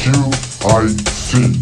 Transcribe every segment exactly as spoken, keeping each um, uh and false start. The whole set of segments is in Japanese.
キューアイシー、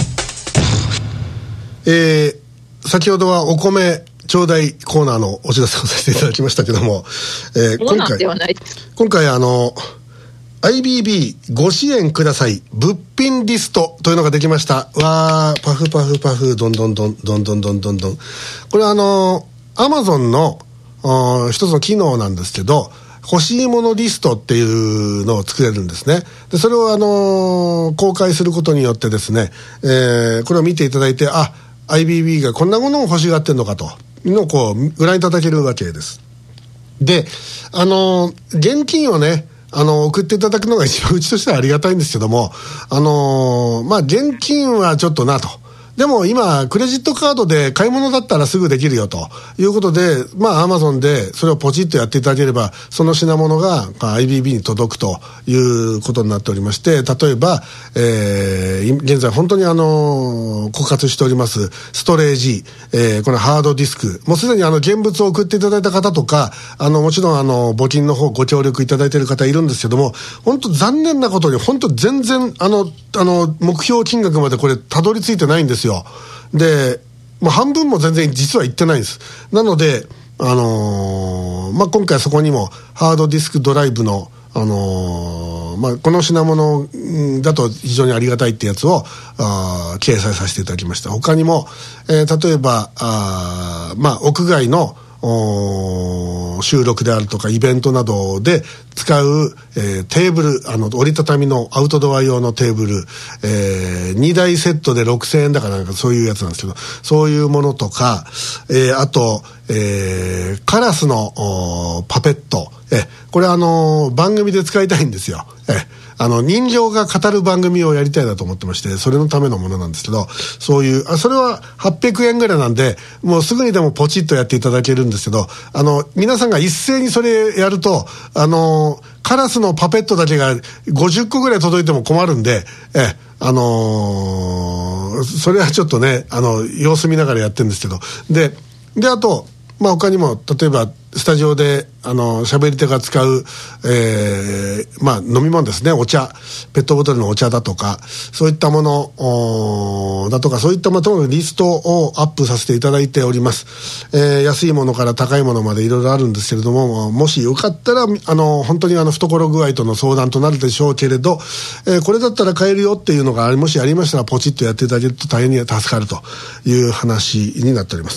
えー、先ほどはお米ちょうだいコーナーのお知らせをさせていただきましたけども、えー、今回今回あの アイビービー ご支援ください物品リストというのができました。わー、パフパフパフどんどんどんどんどんどんどんどん、これはあの Amazon の一つの機能なんですけど、欲しいものリストっていうのを作れるんですね。でそれをあの公開することによってですね、えー、これを見ていただいて、あ、アイビービー がこんなものを欲しがってるのかというのをこうご覧いただけるわけです。で、あの現金をね、あの送っていただくのが一番うちとしてはありがたいんですけども、あのまあ現金はちょっとなと。でも今クレジットカードで買い物だったらすぐできるよということで、まあ Amazon でそれをポチッとやっていただければ、その品物が アイビービー に届くということになっておりまして、例えば、えー、現在本当にあの枯渇しておりますストレージ、えー、このハードディスク、もうすでにあの現物を送っていただいた方とか、あのもちろんあの募金の方ご協力いただいている方いるんですけども、本当残念なことに本当全然あのあの目標金額までこれたどり着いてないんですよ。で、もう半分も全然実は行ってないんです。なので、あのーまあ、今回そこにもハードディスクドライブの、あのーまあ、この品物だと非常にありがたいってやつをあ掲載させていただきました。他にも、えー、例えばあ、まあ、屋外の収録であるとかイベントなどで使う、えー、テーブル、あの折りたたみのアウトドア用のテーブル、えー、にだいセットでろくせんえんだかなんかそういうやつなんですけど、そういうものとか、えー、あと、えー、カラスのパペット、えこれあの番組で使いたいんですよ。えあの人形が語る番組をやりたいなと思ってまして、それのためのものなんですけど、そういうあそれははっぴゃくえんぐらいなんで、もうすぐにでもポチッとやっていただけるんですけど、あの皆さんが一斉にそれやると、あのカラスのパペットだけがごじゅっこぐらい届いても困るんで、えあのー、それはちょっとね、あの様子見ながらやってるんですけど、でであと、まあ、他にも例えばスタジオであの喋り手が使う、えーまあ、飲み物ですね、お茶、ペットボトルのお茶だとか、そういったものだとか、そういったもののリストをアップさせていただいております。えー、安いものから高いものまでいろいろあるんですけれども、もしよかったらあの本当にあの懐具合との相談となるでしょうけれど、えー、これだったら買えるよっていうのがもしありましたらポチッとやっていただけると大変に助かるという話になっております。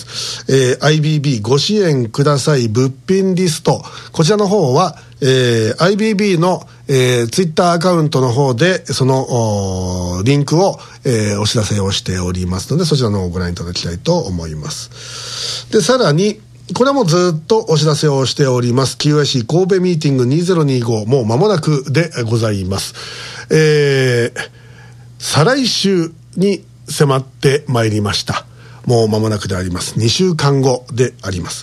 えー、アイビービー ご支援ください物品リスト、こちらの方は、えー、アイビービー の、えー、ツイッターアカウントの方でそのリンクを、えー、お知らせをしておりますので、そちらの方をご覧いただきたいと思います。でさらにこれもずっとお知らせをしております キューアイシー 神戸ミーティングにせんにじゅうご、もう間もなくでございます。えー、再来週に迫ってまいりました。もう間もなくであります。にしゅうかんごであります。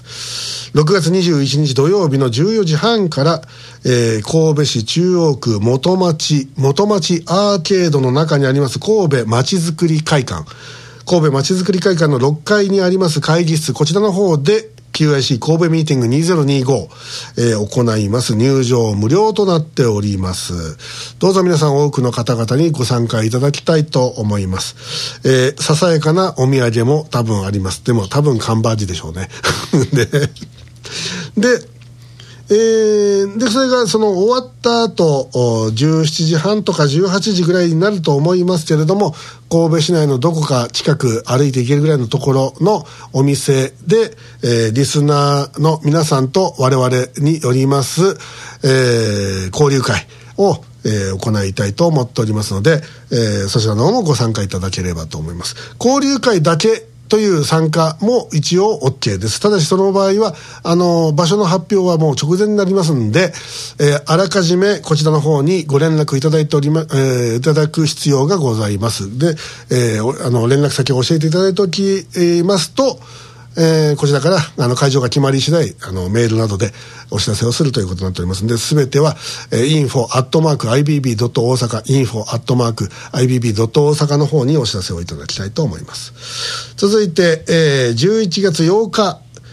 ろくがつにじゅういちにち土曜日のじゅうよじはんから、えー、神戸市中央区元町元町アーケードの中にあります神戸まちづくり会館、神戸まちづくり会館のろっかいにあります会議室、こちらの方でキューアイシー 神戸ミーティングにせんにじゅうご、えー、行います。入場無料となっております。どうぞ皆さん多くの方々にご参加いただきたいと思います。えー、ささやかなお土産も多分あります。でも多分缶バッジでしょうね。で、で、えー、でそれがその終わった後じゅうしちじはんとかじゅうはちじぐらいになると思いますけれども、神戸市内のどこか近く歩いていけるぐらいのところのお店で、えー、リスナーの皆さんと我々によります、えー、交流会を、えー、行いたいと思っておりますので、えー、そちらの方もご参加いただければと思います。交流会だけという参加も一応 OK です。ただしその場合はあの場所の発表はもう直前になりますので、えー、あらかじめこちらの方にご連絡いただいておりま、えー、いただく必要がございます。で、えー、あの連絡先を教えていただいておきますと、えー、こちらからあの会場が決まり次第あのメールなどでお知らせをするということになっておりますので、全ては、えー、インフォ アットマーク アイビービー ドット 大阪 インフォ アットマーク アイビービー ドット 大阪の方にお知らせをいただきたいと思います。続いて、えー、じゅういちがつようか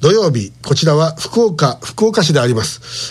土曜日、こちらは福岡、福岡市であります。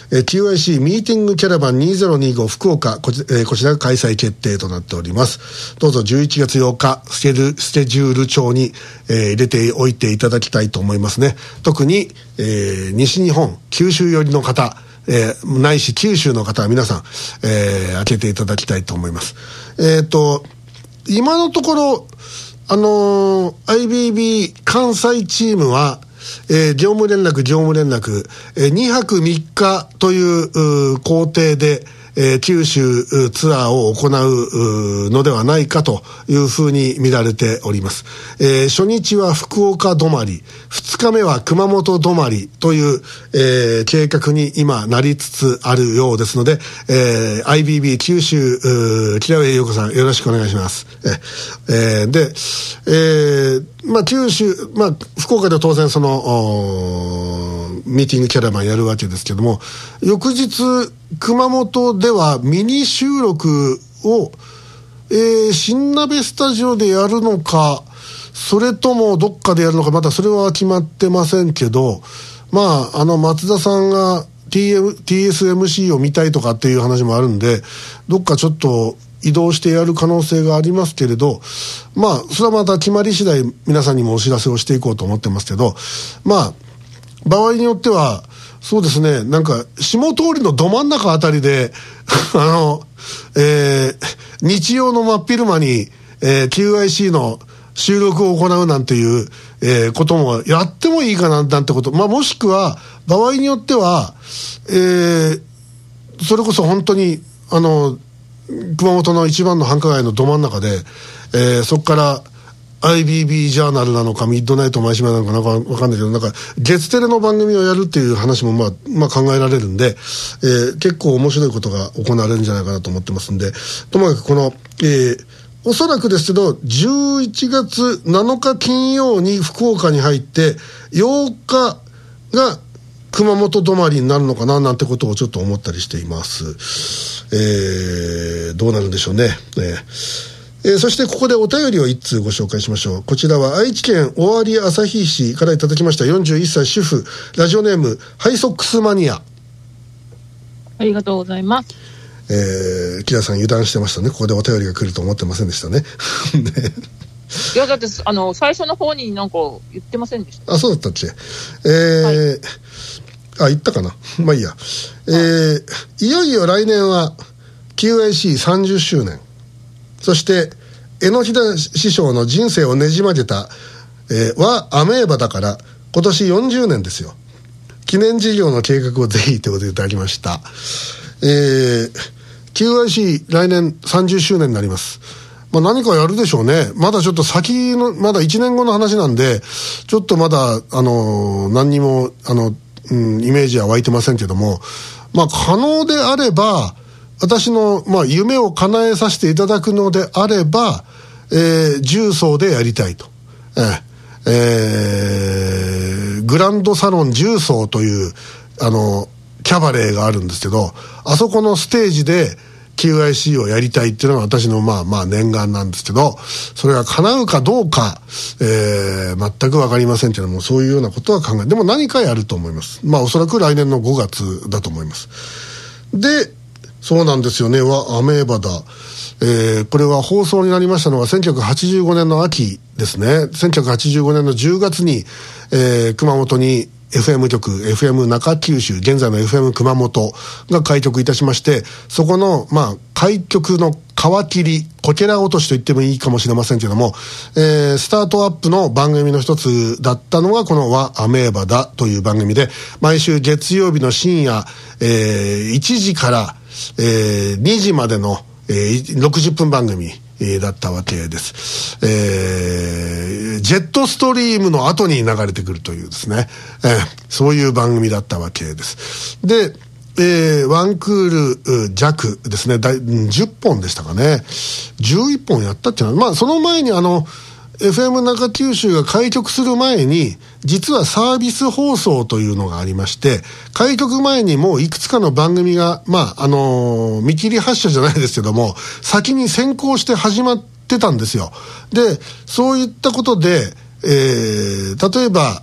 えー、ティーワイシー ミーティングキャラバンにせんにじゅうご福岡、こち、えー、こちらが開催決定となっております。どうぞじゅういちがつようか、スケジュスケジュール帳に、えー、入れておいていただきたいと思いますね。特に、えー、西日本、九州寄りの方、えー、ないし九州の方は皆さん、えー、開けていただきたいと思います。えっと、今のところ、あのー、アイビービー 関西チームは、えー、業務連絡、業務連絡、えー、にはくみっかという工程で、えー、九州ツアーを行うのではないかというふうに見られております。えー、初日は福岡止まり、二日目は熊本止まりという、えー、計画に今なりつつあるようですので、えー、アイビービー 九州木田上陽子さんよろしくお願いします。えー、で、えー、まあ九州、まあ福岡で当然そのミーティングキャラバンやるわけですけども、翌日熊本ではミニ収録を、えー、新鍋スタジオでやるのか、それともどっかでやるのか、まだそれは決まってませんけど、まあ、あの松田さんが ティーエム、ティーエスエムシー を見たいとかっていう話もあるんで、どっかちょっと移動してやる可能性がありますけれど、まあ、それはまた決まり次第皆さんにもお知らせをしていこうと思ってますけど、まあ、場合によっては、そうですね、なんか、下通りのど真ん中あたりで、あの、えー、日曜の真っ昼間に、えー、キューアイシー の収録を行うなんていう、えー、こともやってもいいかななんてこと。まあ、もしくは、場合によっては、えー、それこそ本当に、あの、熊本の一番の繁華街のど真ん中で、えー、そこから、アイビービー ジャーナルなのかミッドナイト前島なのかなんかわかんないけど、なんか月テレの番組をやるっていう話もまあ、まあ考えられるんで、えー、結構面白いことが行われるんじゃないかなと思ってますんで、ともかくこの、えー、おそらくですけどじゅういちがつなのか金曜に福岡に入ってようかが熊本止まりになるのかななんてことをちょっと思ったりしています。えー、どうなるんでしょうね。えーえー、そしてここでお便りを一通ご紹介しましょう。こちらは愛知県尾張旭市からいただきましたよんじゅういっさい主婦、ラジオネームハイソックスマニア。 ありがとうございます。 えー、木田さん油断してましたね。ここでお便りが来ると思ってませんでしたね。ねいやだってあの最初の方になんか言ってませんでした。 あ、そうだったっけ。えー、はい、あ、言ったかな。まあいいや。えー、いよいよ来年は キューアイシーさんじゅっしゅうねん。そして、榎田師匠の人生をねじ曲げた、えー、はアメーバだから、今年よんじゅうねんですよ。記念事業の計画をぜひということでいただきました。えー、キューアイシー 来年さんじゅっしゅうねんになります。まあ何かやるでしょうね。まだちょっと先の、まだいちねんごの話なんで、ちょっとまだ、あのー、何にも、あの、うん、イメージは湧いてませんけども、まあ可能であれば、私の、まあ、夢を叶えさせていただくのであれば、えー、重曹でやりたいと。えーえー、グランドサロン重曹という、あの、キャバレーがあるんですけど、あそこのステージで キューアイシー をやりたいっていうのが私の、まあまあ念願なんですけど、それが叶うかどうか、えー、全くわかりませんけども、そういうようなことは考え、でも何かやると思います。まあおそらく来年のごがつだと思います。で、そうなんですよね。はアメーバだ。えー、これは放送になりましたのはせんきゅうひゃくはちじゅうごねんの秋ですね。せんきゅうひゃくはちじゅうごねんのじゅうがつに、えー、熊本に エフエム 局、エフエム 中九州、現在の エフエム 熊本が開局いたしまして、そこの、まあ、開局の皮切り、こけら落としと言ってもいいかもしれませんけども、えー、スタートアップの番組の一つだったのが、このはアメーバだという番組で、毎週月曜日の深夜、えー、いちじから、えー、にじまでの、えー、ろくじゅっぷん番組、えー、だったわけです。えー、ジェットストリームの後に流れてくるというですね、えー、そういう番組だったわけです。で、えー、ワンクール弱ですね、じゅっぽんでしたかね。じゅういっぽんやったっていうのは、まあその前にあの、エフエム 中九州が開局する前に、実はサービス放送というのがありまして、開局前にもういくつかの番組が、まあ、あのー、見切り発車じゃないですけども、先に先行して始まってたんですよ。で、そういったことで、えー、例えば、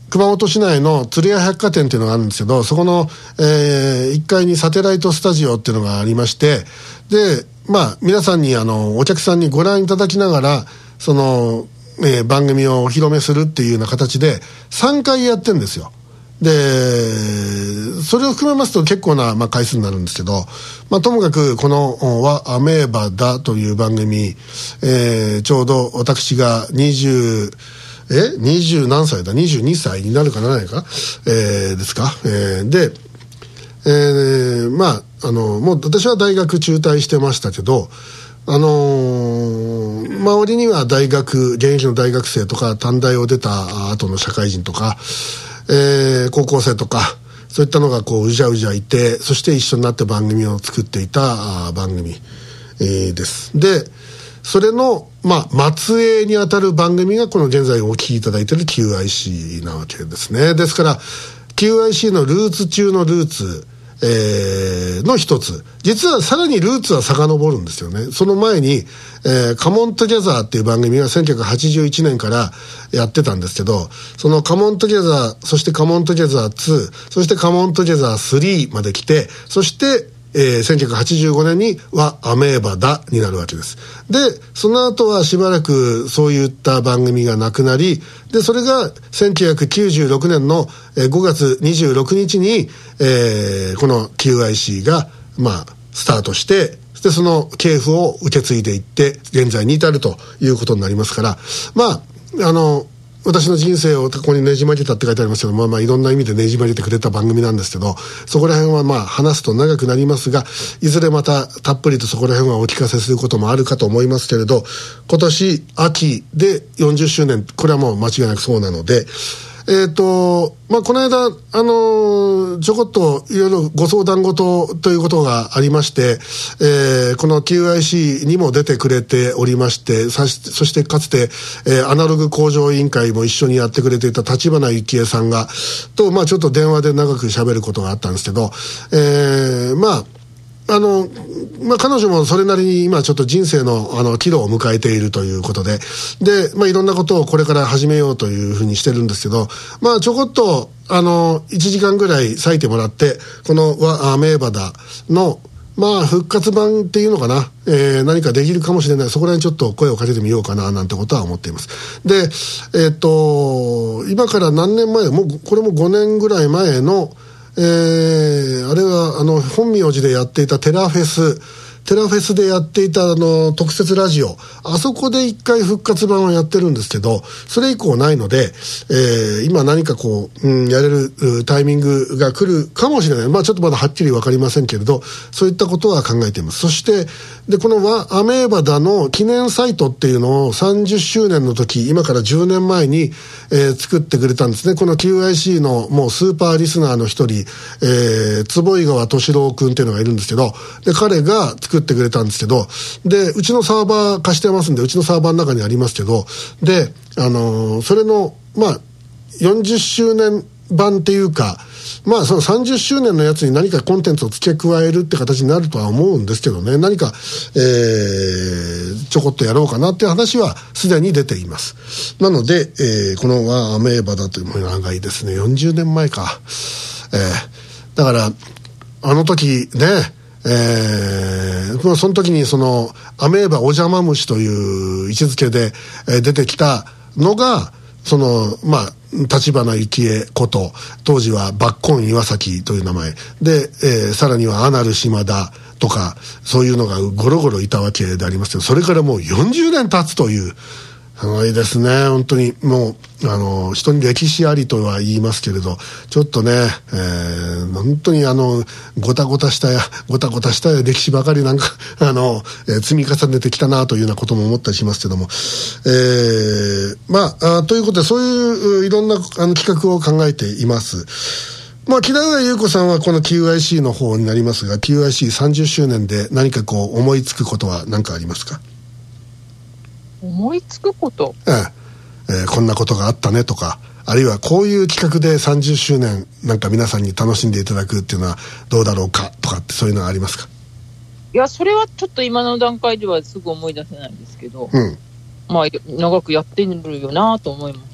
熊本市内の鶴屋百貨店っていうのがあるんですけど、そこの、えー、いっかいにサテライトスタジオっていうのがありまして、で、まあ、皆さんにあのお客さんにご覧いただきながらその、えー、番組をお披露目するっていうような形でさんかいやってるんですよ。でそれを含めますと結構な、まあ、回数になるんですけど、まあ、ともかくこの「はアメーバだ」という番組、えー、ちょうど私がにじゅうえにじゅう何歳だにじゅうにさいになるかならないか、えー、ですか、えー、で、えー、まああのもう私は大学中退してましたけど、あのー、周りには大学現役の大学生とか短大を出た後の社会人とか、えー、高校生とかそういったのがこううじゃうじゃいて、そして一緒になって番組を作っていた番組、えー、です。でそれの、まあ、末裔にあたる番組がこの現在お聞きいただいている キューアイシー なわけですね。ですから キューアイシー のルーツ中のルーツ、えー、の一つ、実はさらにルーツは遡るんですよね。その前に、えー、カモントギャザーっていう番組がせんきゅうひゃくはちじゅういちねんからやってたんですけど、そのカモントギャザー、そしてカモントギャザーツー、そしてカモントギャザースリーまで来て、そしてえー、せんきゅうひゃくはちじゅうごねんにはアメーバだになるわけです。でその後はしばらくそういった番組がなくなり、でそれがせんきゅうひゃくきゅうじゅうろくねんのごがつにじゅうろくにちに、えー、この キューアイシー が、まあ、スタートして、でその系譜を受け継いでいって現在に至るということになりますから、まああの私の人生をここにねじ曲げたって書いてありますけど、まあまあいろんな意味でねじ曲げてくれた番組なんですけど、そこら辺はまあ話すと長くなりますが、いずれまたたっぷりとそこら辺はお聞かせすることもあるかと思いますけれど、今年秋でよんじゅっしゅうねん、これはもう間違いなくそうなので、えっと、まあ、この間、あのー、ちょこっといろいろご相談事ということがありまして、えー、この キューアイシー にも出てくれておりまして、そしてかつて、えー、アナログ向上委員会も一緒にやってくれていた立花幸恵さんが、と、まあ、ちょっと電話で長く喋ることがあったんですけど、えー、まあ、あの、まあ、彼女もそれなりに今ちょっと人生のあの岐路を迎えているということで、で、まあ、いろんなことをこれから始めようというふうにしてるんですけど、まあ、ちょこっと、あの、いちじかんぐらい割いてもらって、このわアメーバダの、まあ、復活版っていうのかな、えー、何かできるかもしれない。そこら辺ちょっと声をかけてみようかな、なんてことは思っています。で、えっと、今から何年前、もう、これもごねんぐらい前の、えー、あれはあの本名寺でやっていたテラフェステラフェスでやっていたあの特設ラジオ、あそこで一回復活版をやってるんですけど、それ以降ないので、えー、今何かこう、うん、やれるタイミングが来るかもしれない。まあちょっとまだはっきり分かりませんけれど、そういったことは考えています。そしてでこのアメーバダの記念サイトっていうのをさんじゅっしゅうねんの時、今からじゅうねんまえに、えー、作ってくれたんですね。この キューアイシー のもうスーパーリスナーの一人、えー、坪井川敏郎君っていうのがいるんですけど、で彼が作ってくれたんですけど、でうちのサーバー貸してますんで、うちのサーバーの中にありますけど、であのー、それのまあよんじゅっしゅうねん版っていうか、まあそのさんじゅっしゅうねんのやつに何かコンテンツを付け加えるって形になるとは思うんですけどね、何か、えー、ちょこっとやろうかなっていう話はすでに出ています。なので、えー、このワアメーバだというものが長いですね。よんじゅうねんまえか、えー、だからあの時ね、えー、その時にそのアメーバお邪魔虫という位置づけで、えー、出てきたのがそのまあ立花幸恵こと当時はバッコン岩崎という名前で、えー、さらにはアナル島田とかそういうのがゴロゴロいたわけでありますけど、それからもうよんじゅうねん経つという、すごいですね。本当にもうあの人に歴史ありとは言いますけれど、ちょっとね、えー、本当にあのごたごたしたやごたごたした歴史ばかりなんかあの、えー、積み重ねてきたなというようなことも思ったりしますけども、えー、まあ、あということでそういういろんなあの企画を考えています。まあ、木田上優子さんはこの キューアイシー の方になりますが、 キューアイシーさんじゅっしゅうねんで何かこう思いつくことは何かありますか？ 思いつくこと、 えええー、こんなことがあったねとか、あるいはこういう企画でさんじゅっしゅうねんなんか皆さんに楽しんでいただくっていうのはどうだろうかとかって、そういうのはありますか？ いや、それはちょっと今の段階ではすぐ思い出せないんですけど、 うん、 まあ長くやってるよなと思います。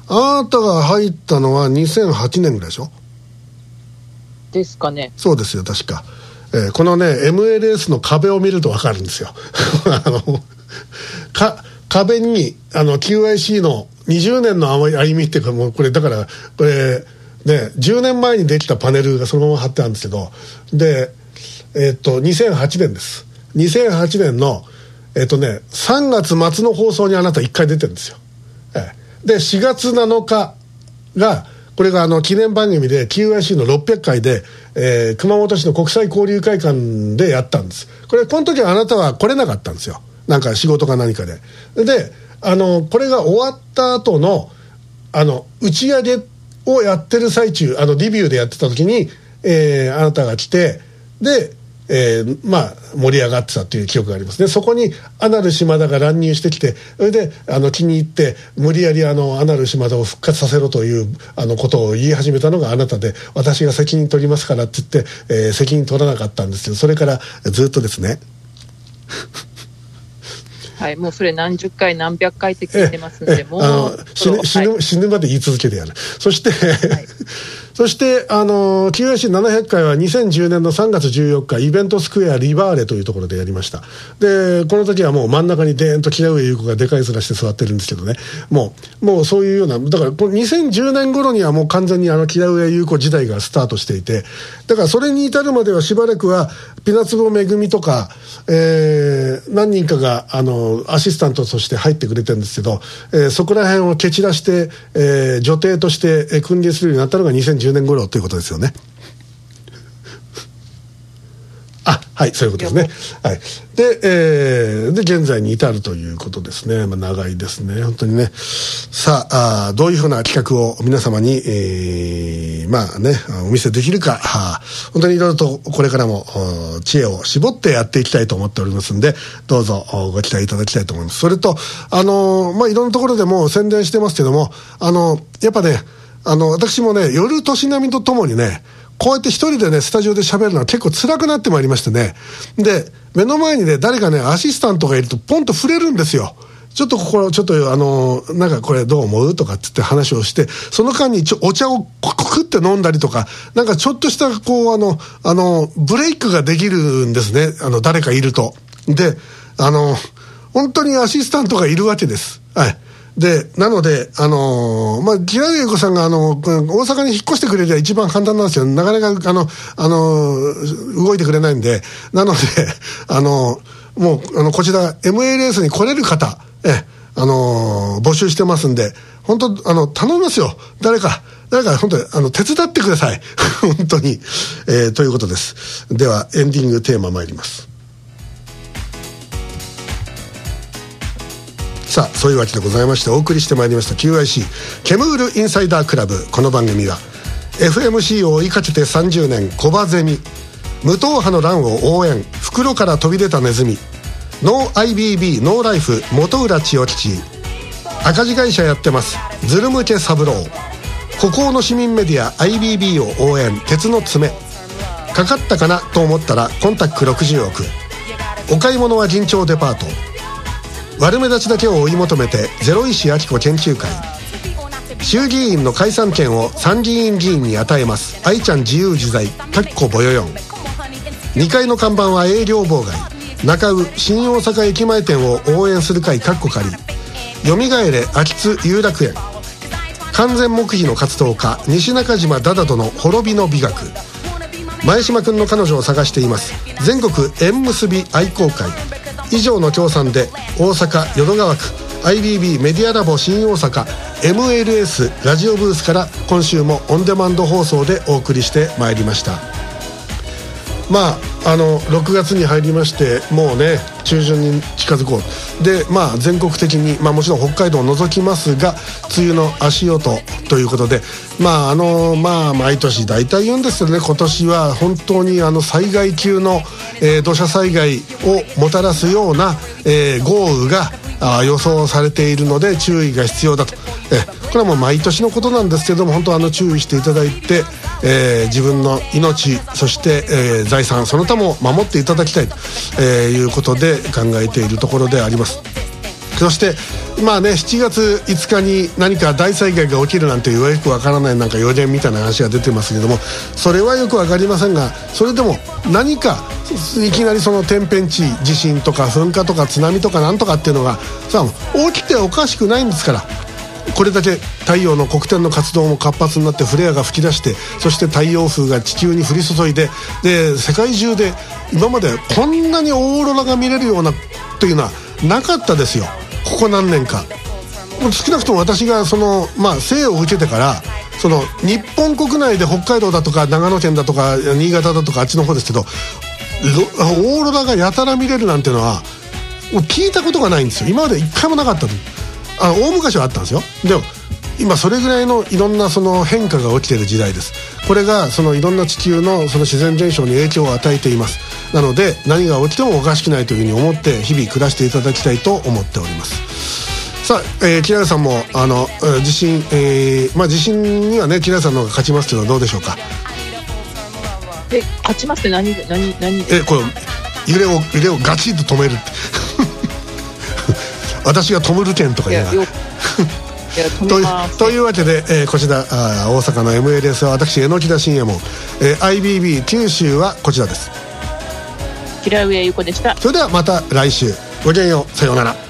あなたが入ったのはにせんはちねんぐらいでしょですかね。 そうですよ確か、えー、このね エムエルエス の壁を見ると分かるんですよあのか壁にあの キューアイシー のにじゅうねんの歩みっていうか、もうこれだからこれねじゅうねんまえにできたパネルがそのまま貼ってあるんですけど、でえー、っとにせんはちねんです。にせんはちねんのえー、っとねさんがつ末の放送にあなたいっかい出てるんですよ、えー、でしがつなのかがこれがあの記念番組で キューアイシー のろっぴゃっかいで、えー、熊本市の国際交流会館でやったんです。これこの時はあなたは来れなかったんですよ、なんか仕事か何かで。であのこれが終わった後のあの打ち上げをやってる最中、あのリビューでやってた時に、えー、あなたが来て、で、えー、まあ盛り上がってたっていう記憶がありますね。そこにアナル島田が乱入してきて、それであの気に入って無理やりあのアナル島田を復活させろというあのことを言い始めたのがあなたで、私が責任取りますからって言って、えー、責任取らなかったんですけど、それからずっとですねはい、もうそれ何十回何百回って聞いてますんで、もうあの死ぬ、死ぬ、はい、死ぬまで言い続けてやる。そして、はい、そしてあの キューアイシーななひゃっかいはにせんじゅうねんのさんがつじゅうよっかイベントスクエアリバーレというところでやりました。でこの時はもう真ん中にデーンと木上優子がでかい面して座ってるんですけどね、もうもうそういうような、だからこのにせんじゅうねん頃にはもう完全にあの木上優子時代がスタートしていて、だからそれに至るまではしばらくはピナツボめぐみとか、えー、何人かがあのアシスタントとして入ってくれてるんですけど、えー、そこら辺を蹴散らして、えー、女帝として、えー、君臨するようになったのがにせんじゅうねん頃ということですよね。あ、はい、そういうことですね。はい。で、えー、で、現在に至るということですね。まあ、長いですね。本当にね。さあ、あどういうふうな企画を皆様に、えー、まあね、お見せできるか、はあ、本当にいろいろとこれからも知恵を絞ってやっていきたいと思っておりますんで、どうぞご期待いただきたいと思います。それと、あのー、まあ、いろんなところでもう宣伝してますけども、あの、やっぱね、あの、私もね、夜年並みとともにね、こうやって一人でねスタジオで喋るのは結構辛くなってまいりましてね、で目の前にね誰かねアシスタントがいるとポンと触れるんですよ。ちょっとここちょっとあのなんかこれどう思うとかって言って話をして、その間にちょお茶をコクって飲んだりとか、なんかちょっとしたこうあのあのブレイクができるんですね、あの誰かいると。であの本当にアシスタントがいるわけです。はい。でなので、あのーまあ、木田優子さんが、あのー、大阪に引っ越してくれりゃ一番簡単なんですよ。なかなか、あの、あのー、動いてくれないんで、なので、あのー、もう、あの、こちら、エムエルエス に来れる方、え、あのー、募集してますんで、本当、あの、頼みますよ。誰か、誰か、本当に、あの、手伝ってください。本当に。えー、ということです。では、エンディングテーマ参ります。さあそういうわけでございましてお送りしてまいりました キューアイシー ケムールインサイダークラブ。この番組は エフエムシー を追いかけてさんじゅうねんコバゼミ、無党派の乱を応援、袋から飛び出たネズミ、ノー アイビービー ノーライフ元浦千代吉、赤字会社やってますズルムケ三郎、孤高の市民メディア アイビービー を応援、鉄の爪、かかったかなと思ったらコンタックろくじゅうおく、お買い物は銀蝶デパート、悪目立ちだけを追い求めてゼロ石明子研究会、衆議院の解散権を参議院議員に与えます愛ちゃん自由自在かっこぼよよん、にかいの看板は営業妨害、中尾新大阪駅前店を応援する会かっこ仮、よみがえれ秋津有楽園、完全黙秘の活動家西中島ダダドの滅びの美学、前島くんの彼女を探しています全国縁結び愛好会、以上の協賛で大阪淀川区 アイビービー メディアラボ新大阪 エムエルエス ラジオブースから今週もオンデマンド放送でお送りしてまいりました。まああのろくがつに入りまして、もうね中旬に近づこうで、まあ全国的に、まあ、もちろん北海道を除きますが梅雨の足音ということで、まああのまあ毎年大体言うんですけどね、今年は本当にあの災害級の、えー、土砂災害をもたらすような、えー、豪雨があ予想されているので注意が必要だと。えこれはもう毎年のことなんですけども、本当あの注意していただいて、えー、自分の命そして、えー、財産その他も守っていただきたいと、えー、いうことで考えているところであります。そしてまあね、しちがついつかに何か大災害が起きるなんてよくわからないなんか予言みたいな話が出てますけども、それはよくわかりませんが、それでも何かいきなりその天変地異、地震とか噴火とか津波とかなんとかっていうのがさ起きておかしくないんですから。これだけ太陽の黒点の活動も活発になってフレアが吹き出して、そして太陽風が地球に降り注いで、で世界中で今までこんなにオーロラが見れるようなというのはなかったですよ、ここ何年か。少なくとも私がその、まあ、生を受けてからその日本国内で北海道だとか長野県だとか新潟だとかあっちの方ですけど、オーロラがやたら見れるなんていうのは聞いたことがないんですよ。今まで一回もなかったと。あの大昔はあったんですよ。でも今それぐらいのいろんなその変化が起きている時代です。これがそのいろんな地球のその自然現象に影響を与えています。なので何が起きてもおかしくないというふうに思って日々暮らしていただきたいと思っております。さあ、えー、キララさんもあの地震、えーまあ、地震にはねキララさんの方が勝ちますけどどうでしょうか。 え勝ちますって何何何えこれ揺れを揺れをガチッと止めるって私がトムルケンとか言うなと, というわけで、えー、こちらあ大阪の エムエルエス は私榎田信也門、えー、アイビービー 九州はこちらです。 平上優子でした。 それではまた来週ごきげんよう、さようなら。